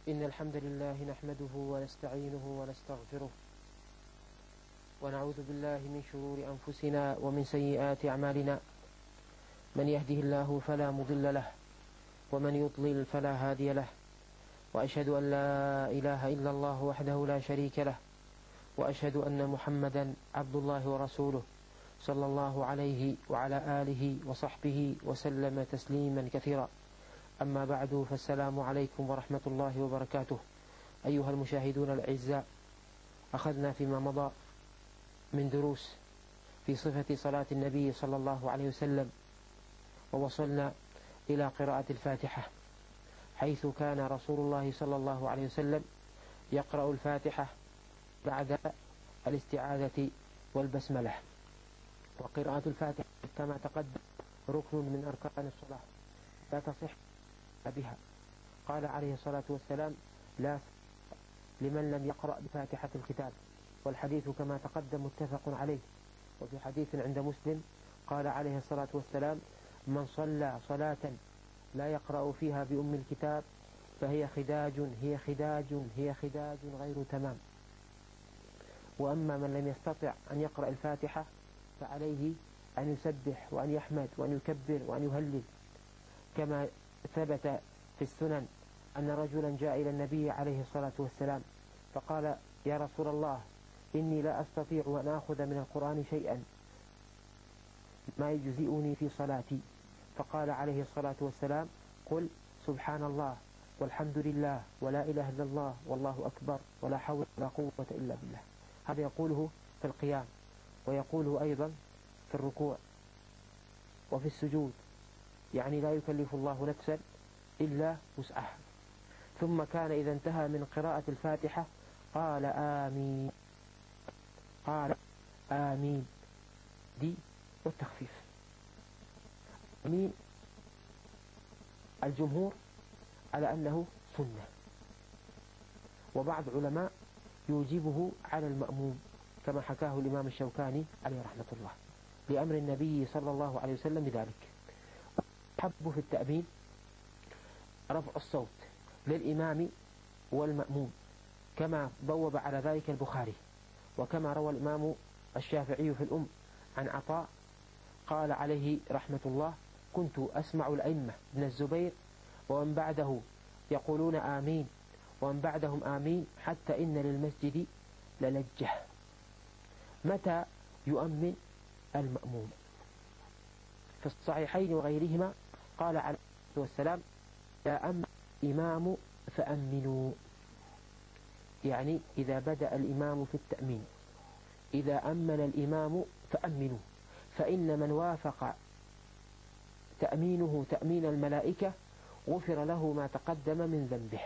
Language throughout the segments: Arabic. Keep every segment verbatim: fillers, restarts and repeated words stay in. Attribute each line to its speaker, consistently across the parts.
Speaker 1: إن الحمد لله نحمده ونستعينه ونستغفره ونعوذ بالله من شرور أنفسنا ومن سيئات أعمالنا. من يهده الله فلا مضل له ومن يضلل فلا هادي له، وأشهد أن لا إله إلا الله وحده لا شريك له، وأشهد أن محمدا عبد الله ورسوله صلى الله عليه وعلى آله وصحبه وسلم تسليما كثيرا. أما بعد، فالسلام عليكم ورحمة الله وبركاته. أيها المشاهدون الأعزاء، أخذنا فيما مضى من دروس في صفة صلاة النبي صلى الله عليه وسلم، ووصلنا إلى قراءة الفاتحة، حيث كان رسول الله صلى الله عليه وسلم يقرأ الفاتحة بعد الاستعاذة والبسملة. وقراءة الفاتحة كما تقدم ركن من أركان الصلاة لا تصح بها. قال عليه الصلاة والسلام: لا لمن لم يقرأ بفاتحة الكتاب. والحديث كما تقدم متفق عليه. وفي حديث عند مسلم قال عليه الصلاة والسلام: من صلى صلاة لا يقرأ فيها بأم الكتاب فهي خداج هي خداج هي خداج غير تمام. وأما من لم يستطع أن يقرأ الفاتحة فعليه أن يسبح وأن يحمد وأن يكبر وأن يهلل، كما ثبت في السنن أن رجلا جاء إلى النبي عليه الصلاة والسلام فقال: يا رسول الله، إني لا أستطيع أن أخذ من القرآن شيئا ما يجزئني في صلاتي. فقال عليه الصلاة والسلام: قل سبحان الله والحمد لله ولا إله إلا الله والله أكبر ولا حول ولا قوة إلا بالله. هذا يقوله في القيام، ويقوله أيضا في الركوع وفي السجود، يعني لا يكلف الله نفسا إلا وسعها. ثم كان إذا انتهى من قراءة الفاتحة قال آمين، قال آمين دي والتخفيف. آمين الجمهور على أنه سنة، وبعض علماء يوجبه على المأموم، كما حكاه الإمام الشوكاني عليه رحمة الله، لأمر النبي صلى الله عليه وسلم بذلك. حب في التأمين رفع الصوت للإمام والمأموم، كما بوب على ذلك البخاري، وكما روى الإمام الشافعي في الأم عن عطاء قال عليه رحمة الله: كنت أسمع الأئمة بن الزبير ومن بعده يقولون آمين ومن بعدهم آمين حتى إن للمسجد للجة. متى يؤمن المأموم؟ في الصحيحين وغيرهما قال عليه الصلاة والسلام: إذا أمن الإمام فأمنوا، يعني إذا بدأ الإمام في التأمين، إذا أمن الإمام فأمنوا، فإن من وافق تأمينه تأمين الملائكة غفر له ما تقدم من ذنبه.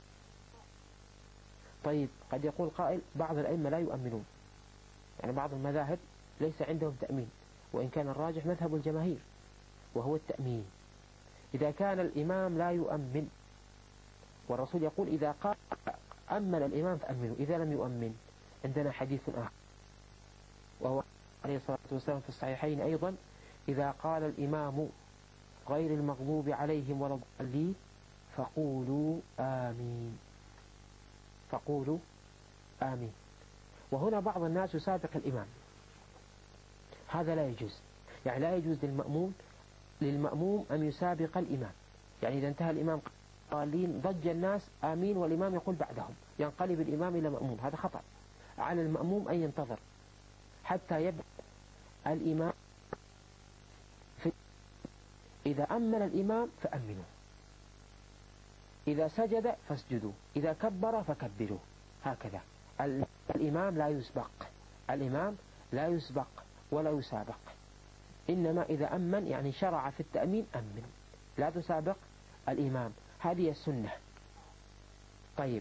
Speaker 1: طيب، قد يقول قائل: بعض الأئمة لا يؤمنون، يعني بعض المذاهب ليس عندهم تأمين، وإن كان الراجح مذهب الجماهير وهو التأمين. إذا كان الإمام لا يؤمن، والرسول يقول: إذا قال أمن الإمام فأمنوا، إذا لم يؤمن عندنا حديث آخر، وهو عليه الصلاة والسلام في الصحيحين أيضا: إذا قال الإمام غير المغضوب عليهم ولا الضالين فقولوا آمين، فقولوا آمين. وهنا بعض الناس يسابق الإمام، هذا لا يجوز. يعني لا يجوز للمأموم للمأموم أن يسابق الإمام، يعني إذا انتهى الإمام قالين ضج الناس آمين والإمام يقول بعدهم، ينقلب الإمام إلى مأموم، هذا خطأ. على المأموم أن ينتظر حتى يبدأ الإمام في إذا أمن الإمام فأمنوا، إذا سجد فاسجدوا، إذا كبر فكبروا، هكذا. الإمام لا يسبق، الإمام لا يسبق ولا يسابق، إنما إذا أمن يعني شرع في التأمين أمن، لا تسابق الإمام، هذه السنة. طيب،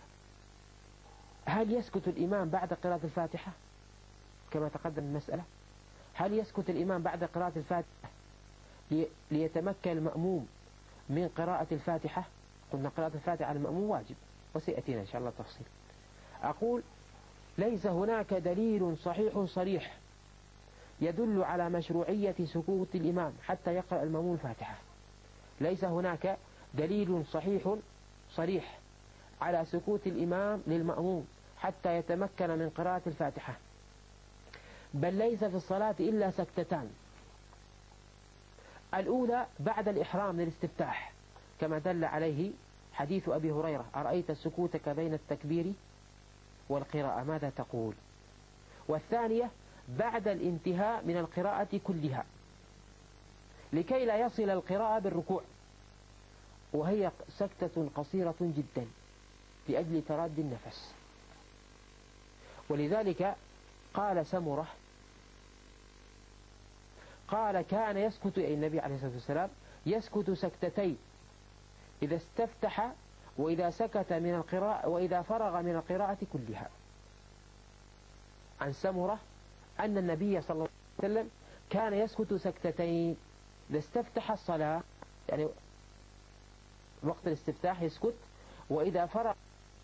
Speaker 1: هل يسكت الإمام بعد قراءة الفاتحة كما تقدم المسألة؟ هل يسكت الإمام بعد قراءة الفاتحة ليتمكن المأموم من قراءة الفاتحة؟ قلنا قراءة الفاتحة على المأموم واجب، وسيأتينا إن شاء الله تفصيل. أقول: ليس هناك دليل صحيح صريح يدل على مشروعية سكوت الإمام حتى يقرأ المأموم الفاتحة. ليس هناك دليل صحيح صريح على سكوت الإمام للمأموم حتى يتمكن من قراءة الفاتحة، بل ليس في الصلاة إلا سكتتان. الأولى بعد الإحرام للاستفتاح كما دل عليه حديث أبي هريرة: أرأيت سكوتك بين التكبير والقراءة ماذا تقول؟ والثانية بعد الانتهاء من القراءة كلها لكي لا يصل القراءة بالركوع، وهي سكتة قصيرة جدا لأجل تراد النفس. ولذلك قال سمرة قال كان يسكت أي النبي عليه الصلاة والسلام يسكت سكتتين إذا استفتح وإذا سكت من القراءة وإذا فرغ من القراءة كلها. عن سمرة أن النبي صلى الله عليه وسلم كان يسكت سكتتين إذا استفتح الصلاة، يعني وقت الاستفتاح يسكت، وإذا فرغ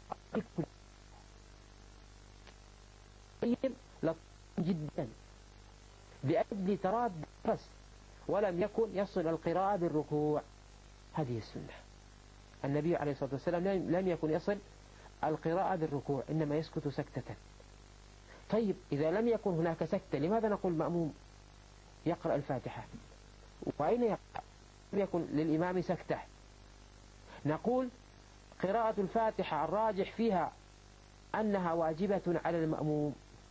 Speaker 1: لطيف جدا لأجل تراد النفس، ولم يكن يصل القراءة بالركوع. هذه السنة. النبي عليه الصلاة والسلام لم يكن يصل القراءة بالركوع، إنما يسكت سكتة. طيب إذا لم يكن هناك سكتة لماذا نقول مأموم يقرأ الفاتحة؟ وأين يقرأ؟ لم يكن للإمام سكتة. نقول قراءة الفاتحة الراجح فيها أنها واجبة على المأموم،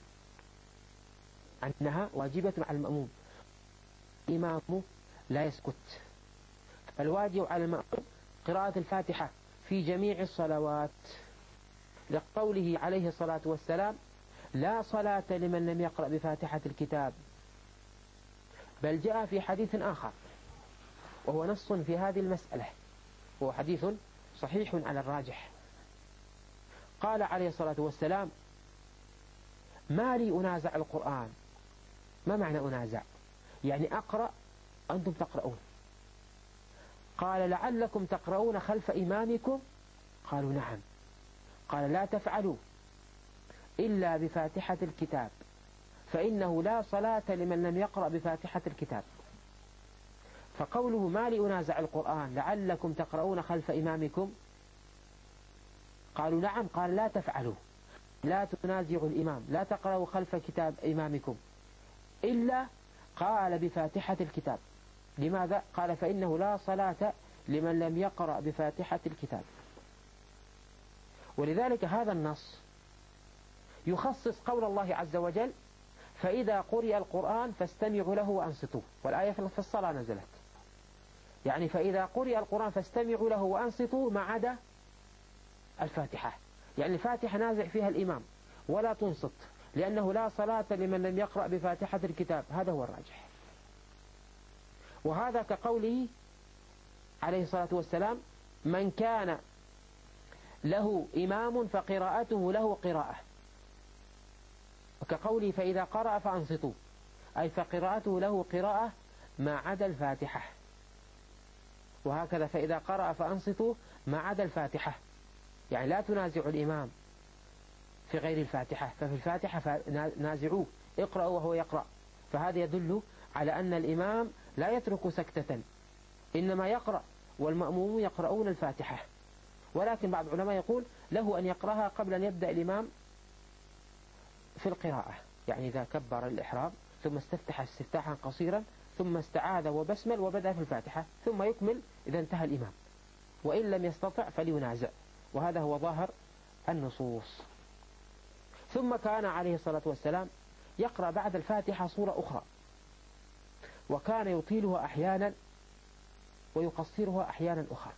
Speaker 1: أنها واجبة على المأموم، الإمام لا يسكت. الواجب على المأموم قراءة الفاتحة في جميع الصلوات، لقوله عليه الصلاة والسلام: لا صلاة لمن لم يقرأ بفاتحة الكتاب. بل جاء في حديث آخر وهو نص في هذه المسألة، وهو حديث صحيح على الراجح. قال عليه الصلاة والسلام: ما لي أنازع القرآن. ما معنى أنازع؟ يعني أقرأ أنتم تقرؤون. قال: لعلكم تقرؤون خلف إمامكم؟ قالوا: نعم. قال: لا تفعلوا إلا بفاتحة الكتاب، فإنه لا صلاة لمن لم يقرأ بفاتحة الكتاب. فقوله ما لي أنازع القرآن لعلكم تقرؤون خلف إمامكم، قالوا: نعم. قال: لا تفعلوا، لا تنازعوا الإمام، لا تقرأوا خلف كتاب إمامكم إلا قال بفاتحة الكتاب. لماذا؟ قال: فإنه لا صلاة لمن لم يقرأ بفاتحة الكتاب. ولذلك هذا النص يخصص قول الله عز وجل: فإذا قرئ القرآن فاستمعوا له وأنصتوا، والآية في الصلاة نزلت، يعني فإذا قرئ القرآن فاستمعوا له وأنصتوا ما عدا الفاتحة، يعني الفاتحة نازع فيها الإمام ولا تنصت، لأنه لا صلاة لمن لم يقرأ بفاتحة الكتاب. هذا هو الراجح. وهذا كقوله عليه الصلاة والسلام: من كان له إمام فقراءته له قراءة، وكقوله فإذا قرأ فأنصتوا، أي فقراءته له قراءة ما عدا الفاتحة. وهكذا فإذا قرأ فأنصتوا ما عدا الفاتحة، يعني لا تنازعوا الإمام في غير الفاتحة، ففي الفاتحة فنازعوه، اقرأوا وهو يقرأ. فهذا يدل على أن الإمام لا يترك سكتة، إنما يقرأ والمأمومون يقرؤون الفاتحة. ولكن بعض العلماء يقول له أن يقرأها قبل أن يبدأ الإمام في القراءة، يعني إذا كبر الإحرام ثم استفتح استفتاحا قصيرا ثم استعاذ وبسمل وبدأ في الفاتحة ثم يكمل إذا انتهى الإمام، وإن لم يستطع فلينازع. وهذا هو ظاهر النصوص. ثم كان عليه الصلاة والسلام يقرأ بعد الفاتحة صورة أخرى، وكان يطيلها أحيانا ويقصرها أحيانا أخرى.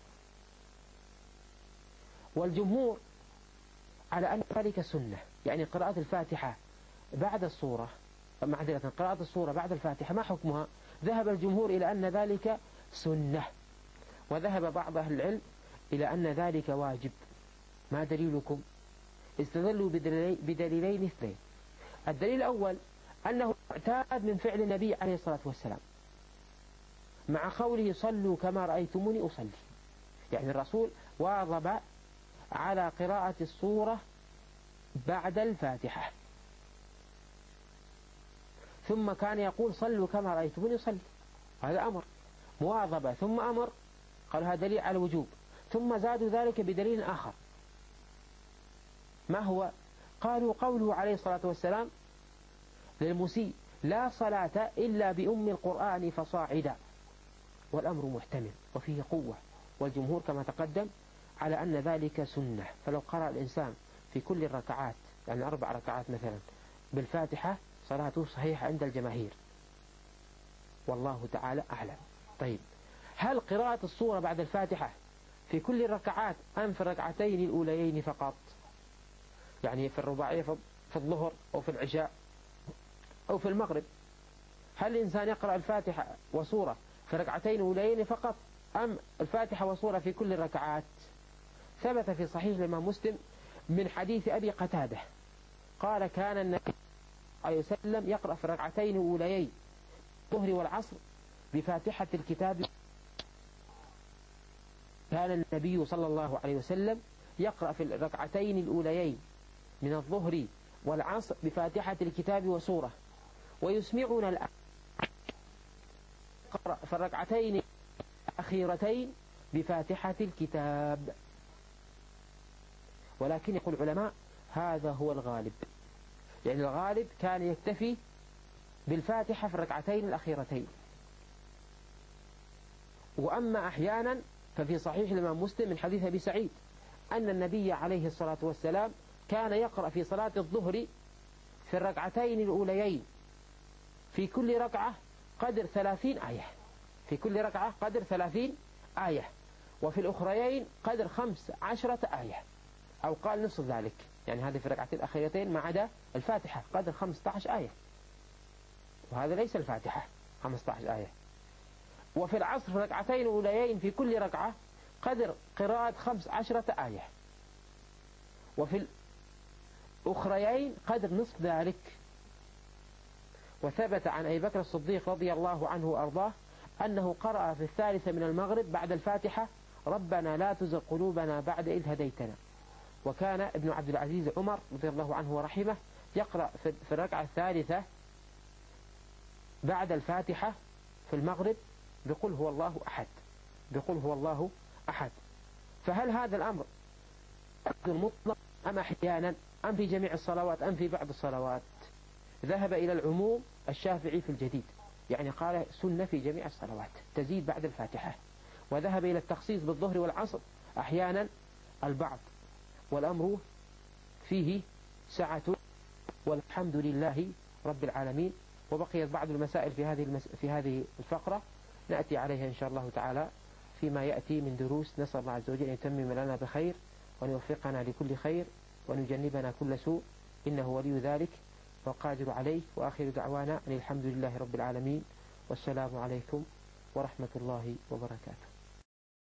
Speaker 1: والجمهور على أن ذلك سنة، يعني قراءة الفاتحة بعد الصورة، معذرة قراءة الصورة بعد الفاتحة ما حكمها؟ ذهب الجمهور إلى أن ذلك سنة، وذهب بعض أهل العلم إلى أن ذلك واجب. ما دليلكم؟ استدلوا بدليلين اثنين. الدليل الأول أنه اعتاد من فعل النبي عليه الصلاة والسلام، مع قوله صلوا كما رأيتموني أصلي، يعني الرسول واظب على قراءة الصورة بعد الفاتحة، ثم كان يقول صلوا كما رأيتموني أصلي، هذا أمر مواظبة، ثم أمر، قال هذا دليل على الوجوب، ثم زادوا ذلك بدليل آخر ما هو؟ قالوا قوله عليه الصلاة والسلام للمسيء لا صلاة إلا بأم القرآن فصاعدا، والأمر محتمل وفيه قوة، والجمهور كما تقدم على أن ذلك سنة. فلو قرأ الإنسان في كل الركعات، يعني أربع ركعات مثلا، بالفاتحة صلاته صحيحة عند الجماهير، والله تعالى أعلم. طيب، هل قراءة السورة بعد الفاتحة في كل الركعات أم في الركعتين الأوليين فقط؟ يعني في الرباعية في الظهر أو في العشاء أو في المغرب، هل الإنسان يقرأ الفاتحة وسورة في ركعتين أوليين فقط أم الفاتحة وسورة في كل الركعات؟ ثبت في صحيح الإمام مسلم من حديث أبي قتادة قال كان النبي صلى الله عليه وسلم يقرأ في الركعتين الأوليين الظهر والعصر بفاتحة الكتاب. كان النبي صلى الله عليه وسلم يقرأ في الركعتين الأوليين من الظهر والعصر بفاتحة الكتاب وسورة، ويسمعنا الآن يقرأ في الركعتين الأخيرتين بفاتحة الكتاب. ولكن يقول العلماء هذا هو الغالب، يعني الغالب كان يكتفي بالفاتحة في الركعتين الأخيرتين. وأما أحيانا ففي صحيح الإمام مسلم من حديث أبي سعيد أن النبي عليه الصلاة والسلام كان يقرأ في صلاة الظهر في الركعتين الأوليين في كل ركعة قدر ثلاثين آية، في كل ركعة قدر ثلاثين آية، وفي الأخريين قدر خمس عشرة آية، أو قال نصف ذلك، يعني هذه في الركعتين الأخيرتين ما عدا الفاتحة قدر خمسة عشر آية، وهذا ليس الفاتحة خمسة عشر آية. وفي العصر في الركعتين الأوليين في كل ركعة قدر قراءة خمس عشرة آية، وفي الأخريين قدر نصف ذلك. وثبت عن أبي بكر الصديق رضي الله عنه وأرضاه أنه قرأ في الثالثة من المغرب بعد الفاتحة ربنا لا تزغ قلوبنا بعد إذ هديتنا. وكان ابن عبد العزيز عمر رضي الله عنه ورحمه يقرأ في الركعة الثالثة بعد الفاتحة في المغرب بقل هو الله أحد، بقل هو الله أحد. فهل هذا الأمر مطلق أم أحيانا أم في جميع الصلوات أم في بعض الصلوات؟ ذهب إلى العموم الشافعي في الجديد، يعني قال سنة في جميع الصلوات تزيد بعد الفاتحة. وذهب إلى التخصيص بالظهر والعصر أحيانا البعض، والأمر فيه سعة والحمد لله رب العالمين. وبقيت بعض المسائل في هذه المس... في هذه الفقرة نأتي عليها إن شاء الله تعالى فيما يأتي من دروس. نسأل الله عز وجل أن يتمم لنا بخير وأن يوفقنا لكل خير وأن يجنبنا كل سوء، إنه ولي ذلك والقادر عليه. وآخر دعوانا أن الحمد لله رب العالمين، والسلام عليكم ورحمة الله وبركاته.